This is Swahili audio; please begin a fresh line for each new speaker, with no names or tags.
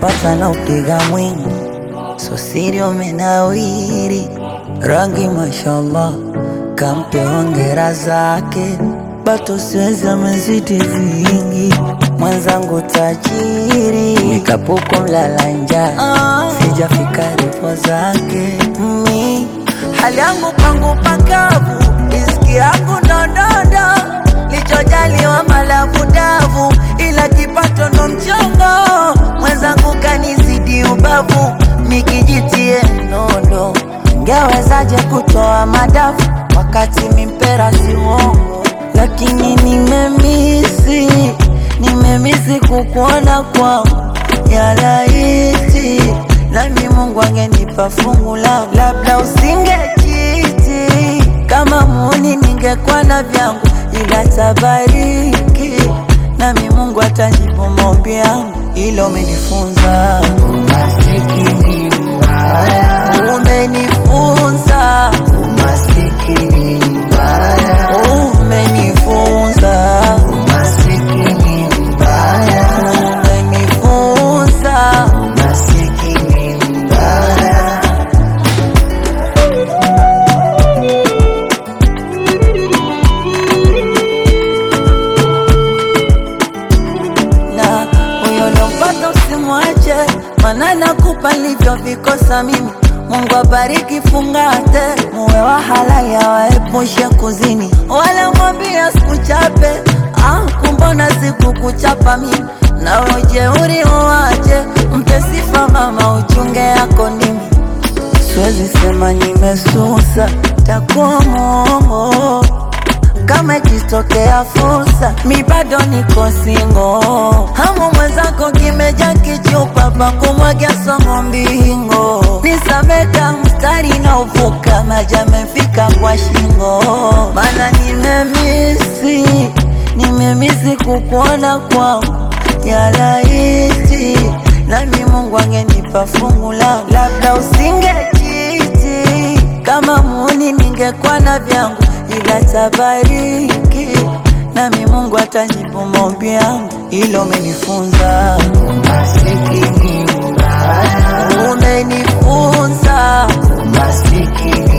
umenipata na upiga mwingi, so siri umenawiri, rangi mashallah, kampe hongera zake, bato siwezi amezidi vingi, mwenzangu tajiri, nikapuko mlala njaa, sijafika ripo zake. Hali yangu pangu pakavu, riziki yangu ndondondo, lichojaliwa malavu davu, ila kipato ndo mchongo, mwenzangu kanizidi ubavu, mikijitie nondo, ngewezaje kutoa madafu wakati mimpera si uongo, lakini nimemisi kukuona kwangu ya laiti, nami Mungu angenipa fungu langu, labda usingekiti kama muni, ningekuwa na vyangu, ila tabariki nami Mungu atajibu maombi yangu. Ilo umenifunza umasikini mbaya, umenifunza umasikini mbaya, umenifunza umasikini mbaya, umenifunza umasikini mbaya. Na huyo lompata usimwache, maana nakupa livyo vikosa mimi. Mungu abariki fungate, muwe wa halali awaepushe kuzini, wala mwambia sikuchape, kumbona siku kuchapa mimi, na ujeuri uwache, mpe sifa mama uchunge yako nimi. Siwezi sema nimesusa, takuwa mwongo, kama ikitokea fursa, mi bado niko singo, hamu mwenzako kimeja kichupa, pa kumwagia songo mbingo, nisameka mstari na uvuka, maji yamefika kwa shingo, mana nimemisi kukuona kwangu ya laiti, nami Mungu angenipa fungu langu, labda usingekiti kama muni, ningekuwa na vyangu, ila tabariki nami Mungu atajibu maombi yangu. Ilo umenifunza umasikini mbaya, umenifunza umasikini